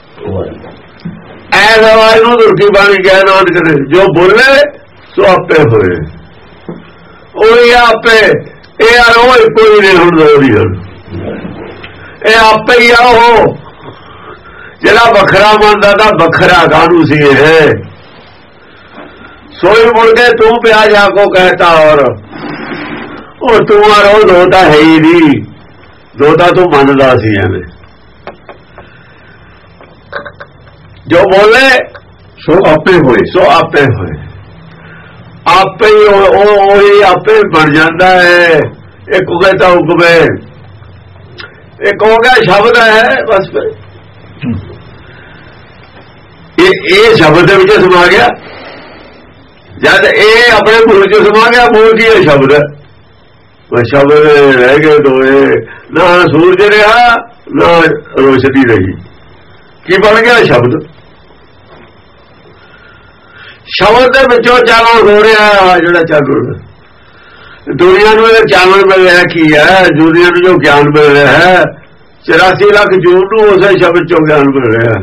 ਐਸ ਆਵਾਜ਼ ਨੂੰ ਤੁਰਕੀ ਬਾਣੀ ਕਹਿ ਨਾਨਕ ਨੇ, ਜੋ ਬੋਲੇ ਸੋ ਆਪੇ ਹੋਏ, ਉਹੀ ਆਪੇ। ਇਹ ਆ ਉਹ ਕੋਈ ਨਹੀਂ ਹੁਣ ਦੋੜੀ ਹਨ, ਇਹ ਆਪੇ ਹੀ ਆ ਉਹ ਜਿਹੜਾ ਵੱਖਰਾ ਮੰਨਦਾ ਤਾਂ ਵੱਖਰਾ ਕਾਹਨੂੰ ਸੀ ਇਹ। ਸੋਈ ਮੁੜ ਕੇ ਤੂੰ ਪਿਆ ਜਾ ਕੋ ਕਹਿਤਾ, ਔਰ ਉਹ ਤੂੰ ਆ ਰੋ ਦੋ ਤਾਂ ਹੈ ਹੀ ਨਹੀਂ, ਦੋ ਤਾਂ ਤੂੰ ਮੰਨਦਾ ਸੀ ਐਵੇਂ। ਜੋ ਬੋਲੇ ਸੋ ਆਪੇ ਹੋਏ, ਸੋ ਆਪੇ ਹੋਏ, ਆਪੇ ਹੀ ਉਹੀ ਆਪੇ ਬਣ ਜਾਂਦਾ ਹੈ। ਇੱਕ ਹੋ ਗਿਆ ਤਾਂ ਹੁਕਮੇ, ਇੱਕ ਹੋ ਗਿਆ ਸ਼ਬਦ ਹੈ ਬਸ। ਇਹ ਸ਼ਬਦ ਦੇ ਵਿੱਚ ਸਮਾ ਗਿਆ, ਜਦ ਇਹ ਆਪਣੇ ਗੁਰੂ ਚ ਸਮਾ ਗਿਆ, ਮੂਲ ਕੀ ਹੈ ਸ਼ਬਦ ਹੈ। ਸ਼ਬਦ ਰਹਿ ਗਏ ਦੋਏ, ਨਾ ਸੂਰਜ ਰਿਹਾ ਨਾ ਰੋਸ਼ਨੀ ਰਹੀ, ਕੀ ਬਣ ਗਿਆ ਸ਼ਬਦ। ਸ਼ਬਦ ਦੇ ਵਿੱਚੋਂ ਚਾਨਣ ਹੋ ਰਿਹਾ, ਜਿਹੜਾ ਚਾਨਣ ਦੁਨੀਆ ਨੂੰ ਇਹ ਚਾਨਣ ਮਿਲ ਰਿਹਾ ਕੀ ਹੈ, ਦੁਨੀਆ ਨੂੰ ਜੋ ਗਿਆਨ ਮਿਲ ਰਿਹਾ ਹੈ 84 ਲੱਖ ਜੂਨ ਨੂੰ ਉਸੇ ਸ਼ਬਦ ਚੋਂ ਗਿਆਨ ਮਿਲ ਰਿਹਾ।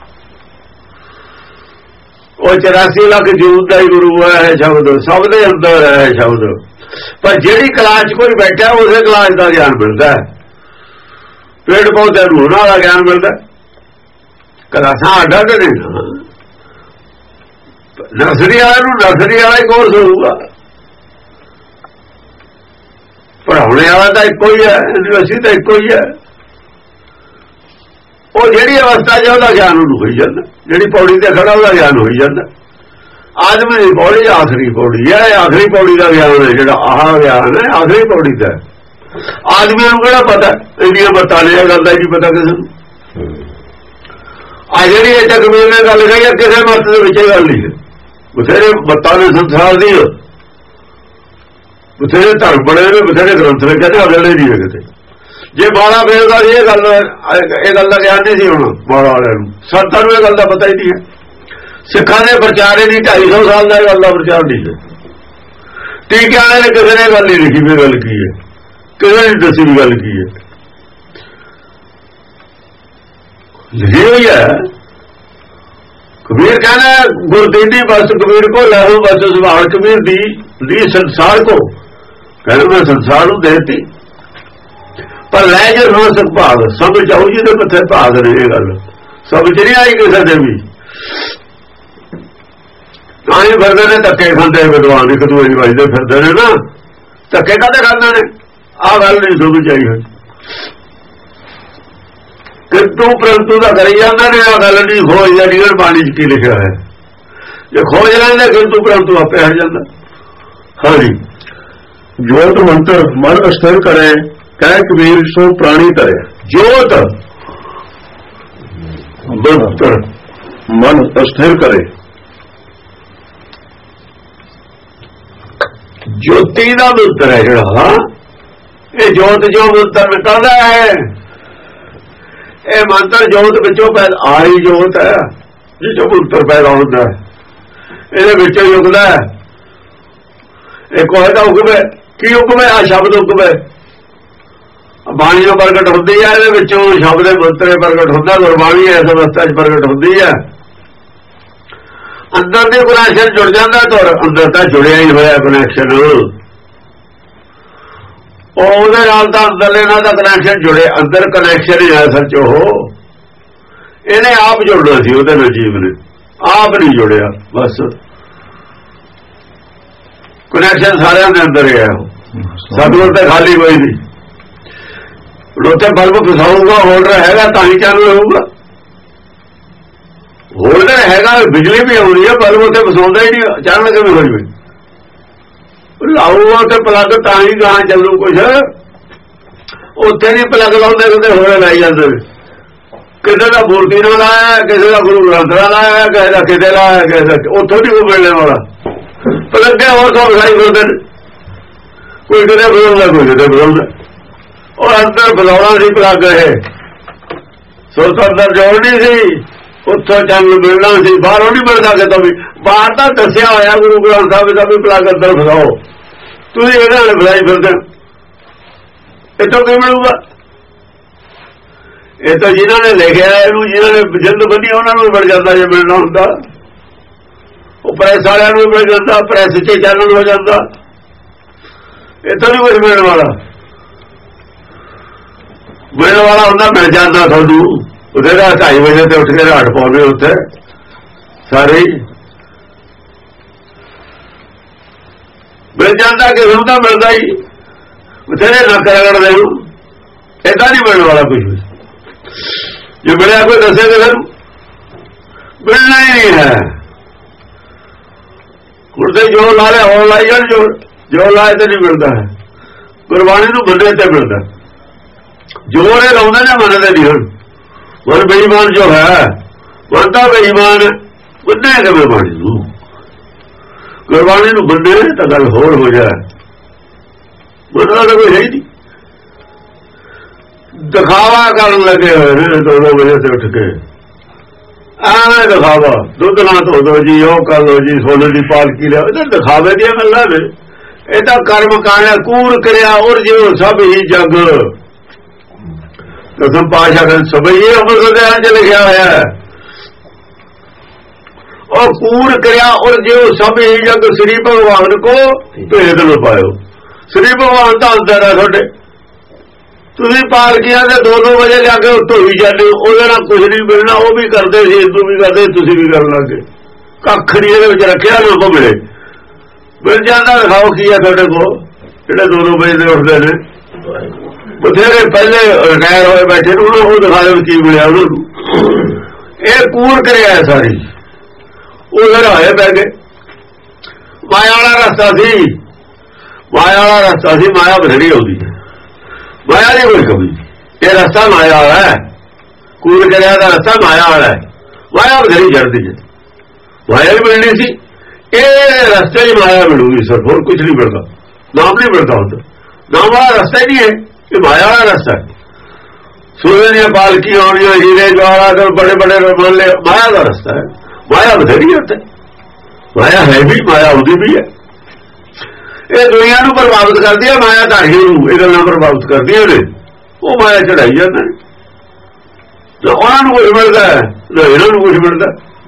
ਉਹ 84 ਲੱਖ ਜੂਨ ਦਾ ਹੀ ਗੁਰੂ ਹੈ ਸ਼ਬਦ, ਸਭ ਦੇ ਅੰਦਰ ਹੈ ਸ਼ਬਦ। ਪਰ ਜਿਹੜੀ ਕਲਾਸ 'ਚ ਕੋਈ ਬੈਠਾ ਉਸੇ ਕਲਾਸ ਦਾ ਗਿਆਨ ਮਿਲਦਾ ਹੈ। ਪੇੜ ਪੌਦੇ ਨੂੰ ਉਹਨਾਂ ਦਾ ਗਿਆਨ ਮਿਲਦਾ, ਕਲਾਸਾਂ ਅੱਡਾ ਤੇ ਨਹੀਂ। ਨਰਸਰੀ ਵਾਲੇ ਨੂੰ ਨਰਸਰੀ ਵਾਲਾ ਹੀ ਕੋਰਸ ਹੋਊਗਾ, ਪੜ੍ਹਾਉਣੇ ਵਾਲਾ ਤਾਂ ਇੱਕੋ ਹੀ ਹੈ, ਯੂਨੀਵਰਸਿਟੀ ਤਾਂ ਇੱਕੋ ਹੀ ਹੈ। ਉਹ ਜਿਹੜੀ ਅਵਸਥਾ 'ਚ ਉਹਦਾ ਗਿਆਨ ਉਹਨੂੰ ਹੋਈ ਜਾਂਦਾ, ਜਿਹੜੀ ਪੌੜੀ ਤੇ ਖੜਾ ਉਹਦਾ ਗਿਆਨ ਹੋਈ ਜਾਂਦਾ। ਆਦਮੀ ਦੀ ਪੌੜੀ ਆਖਰੀ ਪੌੜੀ ਹੈ, ਆਖਰੀ ਪੌੜੀ ਦਾ ਗਿਆਨ ਹੈ ਜਿਹੜਾ ਆਹ ਗਿਆਨ ਹੈ, ਆਖਰੀ ਪੌੜੀ ਦਾ। ਆਦਮੀ ਨੂੰ ਕਿਹੜਾ ਪਤਾ ਇੰਡੀਆਂ ਬੱਤਾਂ ਨੇ, ਇਹ ਗੱਲ ਦਾ ਨਹੀਂ ਪਤਾ ਕਿਸੇ ਨੂੰ। ਆ ਜਿਹੜੀ ਇਹ ਤਕਮੀਰ ਨੇ ਗੱਲ ਕਹੀ ਹੈ, ਕਿਸੇ ਮਤ ਦੇ ਵਿੱਚ ਗੱਲ ਨਹੀਂ ਹੈ। ਬਥੇਰੇ ਬੱਤਾਂ ਨੇ ਸੰਸਾਰ ਦੀ, ਬਥੇਰੇ ਧਰਮ ਬਣੇ ਨੇ, ਬਥੇਰੇ ਗ੍ਰੰਥ ਨੇ, ਕਹਿੰਦੇ ਅਗਲੇ ਨਹੀਂ ਹੈ ਕਿਤੇ। ਜੇ ਬਾਲਾ ਫੇਰਦਾ ਸੀ ਇਹ ਗੱਲ ਦਾ ਗਿਆਨ ਨਹੀਂ ਸੀ ਹੋਣਾ ਬਾਲਾ ਵਾਲਿਆਂ ਨੂੰ। ਸੰਤਾਂ ਨੂੰ ਇਹ ਗੱਲ ਦਾ ਪਤਾ ਹੀ ਨਹੀਂ ਹੈ। ਸਿੱਖਾਂ ਦੇ ਪ੍ਰਚਾਰ ਹੀ ਨਹੀਂ, 250 ਸਾਲ ਦਾ ਇਹ ਗੱਲ ਦਾ ਪ੍ਰਚਾਰ ਨਹੀਂ ਹੈ। ਟੀਕੇ ਵਾਲੇ ਨੇ ਕਿਸੇ ਨੇ ਗੱਲ ਨਹੀਂ ਲਿਖੀ ਵੀ ਗੱਲ ਕੀ ਹੈ, ਕਿਸੇ ਨੇ ਦੱਸੀ ਵੀ ਗੱਲ ਕੀ ਹੈ। ਲਿਖੀ ਹੋਈ ਹੈ। कबीर कहना गुरदीनी बस कबीर को लहू बस संभाल कबीर दी संसार को कहना मैं संसार नूं देती पर लै जे हो सक भाग सब चाहू जी के मथे भाग ने ये गल सब च नहीं आई किसी ने भी ताई फिरते ने धक्के खाते विद्वान एक दूए वजदे फिरते ने ना धक्के काहदे खांदे ने आ गल नहीं समझ आई है किंतु परंतु का करी जाते ने आ गल नहीं खोज जानी पानी च की लिखा है जो खोज लेंगे किंतु परंतु आपे हट जाता। हाँ जी जोत मंत्र मन अस्थिर करे कह कबीर सो प्राणी तरे जोत मंत्र मन अस्थिर करे ज्योति का मंत्र है जड़ा ये जोत जो मंत्र निकलता है ये मंत्र जोत विचों पैदा आई जोत है जिसों मंत्र पैदा होता है ये विचों युगदा है एक होगा हुक्म है की हुक्म है आ शब्द हुक्म है बाणी जो प्रगट होती है ये विचों शब्द मंत्र प्रगट होता गुरबाणी इस अवस्था च प्रगट होती है अंदर के कनैक्शन जुड़ जाता तो अंदर तो जुड़िया ही होया कनैक्शन अंदरले का कनैक्शन जुड़े अंदर कनैक्शन ही है सच इन्हें आप जुड़ना सी वो जीव ने आप नहीं जुड़िया बस कनैक्शन सारे अंदर ही है सतगुर तो खाली कोई नहीं उत्थे बल्ब फसाऊगा होल्डर है ताही चालू होगा होल्डर है बिजली भी आनी है बल्ब उत्थे फसाउंदा ही नहीं चानक किवें हो जाए लाऊगा तो प्लग ताही गां चलू कुछ उत्थे नहीं प्लग लाउंदे किते होरे लाई जांदे किसी का मूर्ति ना लाया किसी का गुरु ग्रंथ ना लाया किसी का किते लाया किसी का उत्थों नहीं कोई मिलने वाला प्लगे और सब लाई फिरदे कोई किते बदलदा कोई किते बदलदा और अंदर बदलाउणा सी प्लग है सो अंदर जोड़नी सी उत्थों चंग मिलना सी बाहरों नहीं मिलता कितों भी बाहर तो दसिया होया गुरु ग्रंथ साहब का भी प्लग अंदर फसाओ तुम ये फसाई फिरते इतों क्यों मिलूगा ये तो जिन्होंने लिखा जिन्होंने जिंद बनी उन्होंने मिल जाता जो मिलना होंगे वो प्रेस वाले मिल जाता प्रेस च चैनल हो जाता इतों नहीं कुछ मिलने वाला होंगे मिल जाता थोनू उधर 2:30 बजे से उठ के रात पाने उत्थे सारे मिल जाता किसी का मिलता ही बथेरे नक रगड़ते हो इदा नहीं मिलने वाला कुछ भी जो मिले कोई दसे किसी मिलना ही नहीं है उड़ते जो ला लिया हो लाई जान जो लाए तो नहीं मिलता है गुरबाणी को मनने से मिलता जोर ये लाते ने मनते नहीं हन मन बेईमान जो है मनता बेईमान मन्ने किवें बाणी नूं गुरबाणी नूं मन्ने तो गल होर हो जाए मनना तो कोई है ही नहीं दिखावा करन लगे हुए ने 2 बजे से उठ के ਐਵੇਂ ਦਿਖਾਵਾ ਦੁੱਧ ਨਾ ਧੋ ਦੋ ਜੀ ਉਹ ਕਰ ਲੋ ਜੀ ਸੋਨੇ ਦੀ ਪਾਲਕੀ ਲਿਆ ਇਹ ਦਿਖਾਵੇ ਦੀਆਂ ਗੱਲਾਂ ਨੇ ਇਹ ਤਾਂ ਕਰਮ ਕਾਇਆ ਕੂੜ ਕਰਿਆ ਔਰ ਜਿਉ ਸਭ ਹੀ ਜਗ ਦਸਮ ਪਾਸ਼ਾ ਦੇ ਸਭਈਏ ਅਮਰਗਿਆਂ ਚ ਲਿਖਿਆ ਹੋਇਆ ਹੈ और कूड़ करिया और जो सब ही जग श्री भगवान को भेद न पायो श्री भगवान तो अंदर है थोड़े तुम पालकियां 2-2 बजे लिया धोई जाते वो कुछ नहीं मिलना वो भी करते हिंदू भी करते तुम भी कर लगे कख नहीं रखा ना को मिले मिल जाता दिखाओ की है थोड़े को जो 2-2 बजे से उठते हैं बथेरे पहले रिटायर होए बैठे उन्होंने दिखा दो की मिले उन्होंने ये कूड़ करिया है सारी वो लड़ाए पै गए माया वाला रास्ता सी माया बथेरी आती है माया नहीं कोई कभी ये रास्ता माया वाला है कूड़ करिया का रास्ता माया वाला है माया बथेरी चढ़ती है माया भी मिलनी सी ये रास्ते में माया मिलूगी सिर्फ और कुछ नहीं मिलता नाम नहीं मिलता होता नाम वाला रास्ता ही नहीं है ये माया वाला रास्ता है सूर्य ने पालकी आनी हीरे ज्वाला बड़े बड़े मान ले माया का रास्ता है माया बथेरी होता है माया है भी माया होती भी है ਇਹ ਦੁਨੀਆ ਨੂੰ ਪ੍ਰਭਾਵਿਤ ਕਰਦੀ ਹੈ, ਮਾਇਆ ਧਾਰੀਆਂ ਨੂੰ ਇਹ ਗੱਲਾਂ ਪ੍ਰਭਾਵਿਤ ਕਰਦੀਆਂ ਨੇ। ਉਹ ਮਾਇਆ ਚੜਾਈ ਜਾਂਦੇ ਨੇ, ਉਹਨਾਂ ਨੂੰ ਕੁਝ ਮਿਲਦਾ ਹੈ, ਇਹਨਾਂ ਨੂੰ ਕੁਝ ਮਿਲਦਾ।